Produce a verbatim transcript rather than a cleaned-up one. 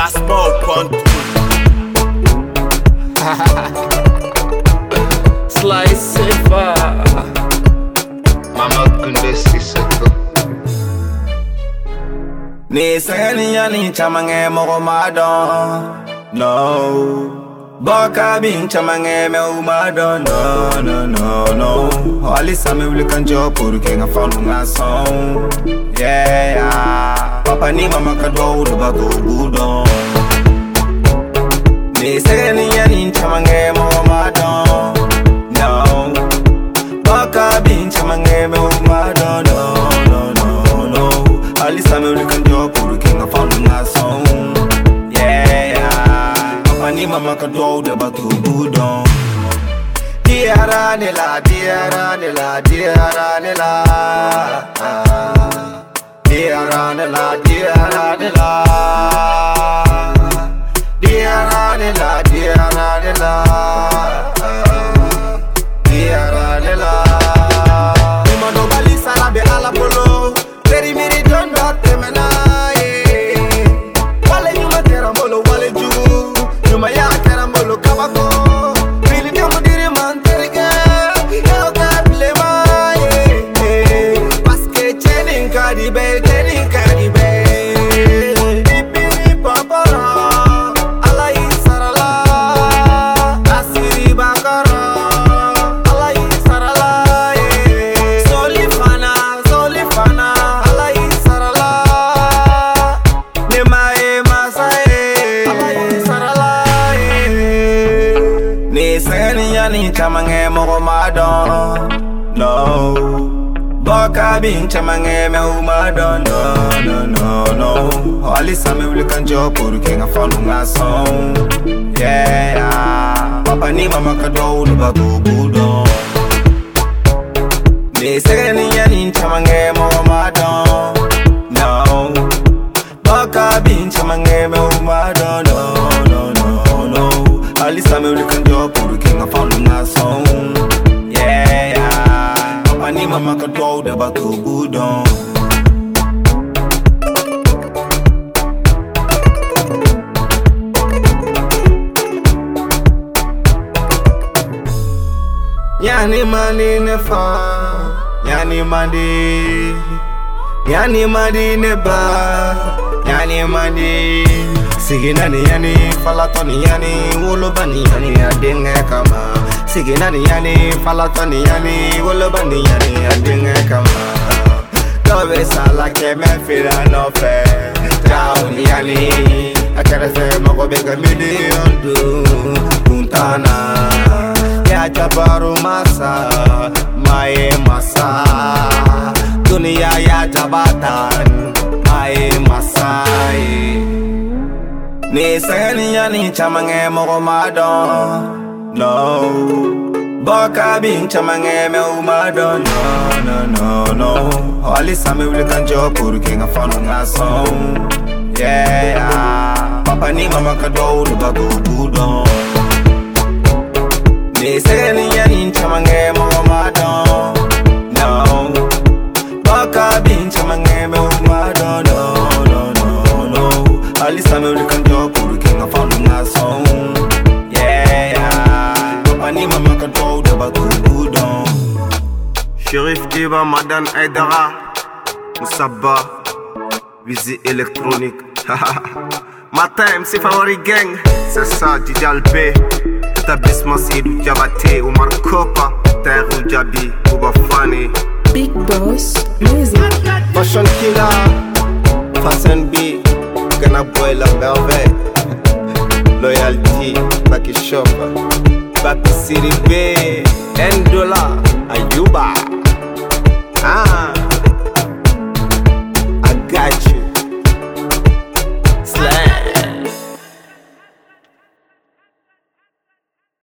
Last ball point. Slice safer. Mama kunde siseko. Ni sani yani chamange mo madon. No. Baka bin chamange me umadon. No no no no. All sa me will can job pour que nga fanu nga song. Yeah yeah. Papa ni mama ka do do ba go budon. Ni sani yani chamange mo madon. No. Baka bin chamange me umadon. No no no no. All sa me will can job pour que nga fanu nga song. Yeah yeah. Papa ni mama ka do do ba go budon. Diara de la, diara de la, diara de la. Diara de la, diara de la. Diara de la, diara de la. Diara de la. Nima no bali sara be ala polo. Teri miri don dot temena. Wale nyuma terambolo, wale jugu. Nyuma ya terambolo kabako. Caribé, Kenny Caribé. Bibi Papara, Alai Sarala, Asiri Bakara, Alai Sarala, Solifana, Solifana, Alai Sarala, Nemae Masai, Alai Sarala. Ni sani yani chamange mo madon, no. Baka bin chamange me umadon. No no no no. All sa me will can job pour que nga fanu nga song. Yeah yeah. Papa ni mama ka do do ba go budon. Ni sani yani chamange mo umadon. No. Baka bin chamange me umadon. No no no no. All sa me will can job pour que nga fanu nga song. Yeah yeah. Pani mama ka do de ba to budon. Yani mani ne fa, yani mandi, yani mandi ne ba, yani mandi. Sigina ni yani falatoni yani wolobani yani adenge kama. Sigina ni yani falatoni yani wolobani yani adenge kama. Love sala ke me fira no fe. Down yani akara se mogo bega million du puntana. Ya jabaru masa mae masa. Dunia ya jabatan mae masai. Ni sani yani chamange mo madon. No. Baka bin chamange me umadon. No no no no. All sa me will can job pour que nga fanu nga song. Yeah yeah. Papa ni mama ka do do ba go budon. Ni sani yani chamange mo madon. No. Baka bin chamange me umadon. No no no no. All sa me will can job pour que nga fanu nga song. Yeah yeah. Papa ni mama ka do do ba go budon. Shérif Kiba, Madan Aydara, Moussaba, Visée électronique. Matin, M C Favori Gang, c'est ça, Didi Albé. Établissement Seydou Diabaté, Omar Kopa, Tairou Djabi, Bouba Fani. Big Boss Music. Fashion Killer, Fasten B, Gana Boy La Merveille. Loyalty, Baki Shop, Baki City B, N Dollar, Ayuba.